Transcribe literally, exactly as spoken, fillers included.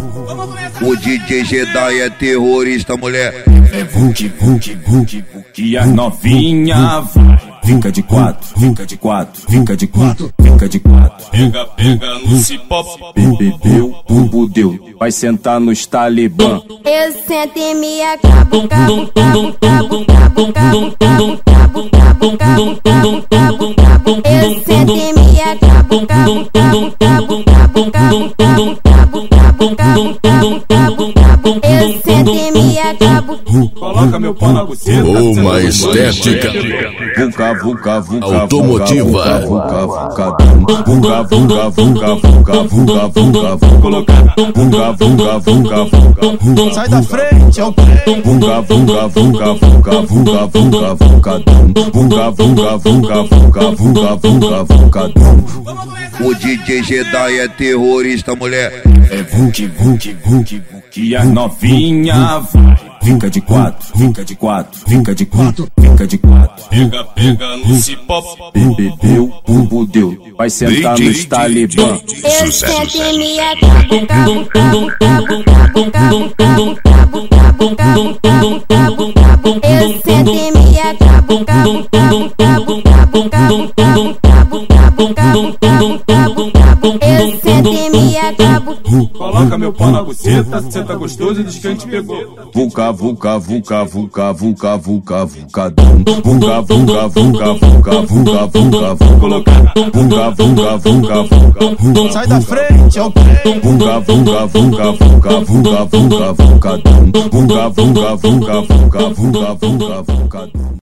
O D J Jedi é terrorista, mulher. É Vuk, Vuk, Vuk, Vuk. A novinha vai. Fica de quatro, fica de quatro, fica de quatro, fica de quatro. Pega, pega no cipó. Bebeu, bumbo deu. Vai sentar nos talibã. Eu sento e me acabo, cabo, cabo, cabo, cabo, cabo, cabo, cabo, cabo, cabo, cabo, cabo. Eu sento e me acabo, cabo, cabo, cabo, cabo, cabo, cabo, cabo, cabo, cabo, cabo, cabo. Eu sento e me acabo. Coloca meu pau na buceta. Uma estética Vuca, vuca, vuca, automotiva. vuca, vuca, vuca, vuca, vuca, vuca, vuca, vuca, vuca, vuca, colocar. Vuca, vuca, vuca, vuca. Sai da frente, é o trem. Vuca, vuca, vuca, vuca, vuca, vuca, vuca, vuca, vuca, vuca, vuca, vuca, vuca, vuca. O D J Jedi é terrorista, mulher. É Vuk, Vuk, Vuk, Vuk. A novinha vai. Fica de quatro, fica de quatro, fica de quatro, fica de quatro. Pega, pega no cipó. Bebeu, bumbo deu. Vai sentar nos talibã. Eu sento e me acabo, cabo, cabo, cabo, cabo, cabo, cabo, cabo, cabo, cabo, cabo, cabo, cabo. Eu sento e me acabo, cabo, cabo, cabo, cabo, cabo, cabo, cabo, cabo, cabo, cabo, cabo, cabo. Eu sento e me acabo. Coloca meu pau na buceta, cê tá gostoso e diz que a gente pegou. Vuca, vuca, vuca, vuca, vuca, vuca, vuca, vuca, vuca, vuca, vuca, vuca, vuca, vuca, colocar. Vuca, vuca, vuca, vuca. Sai da frente, é o trem. Vuca, vuca, vuca, vuca, vuca, vuca, vuca, vuca, vuca, vuca, vuca, vuca, vuca, vuca.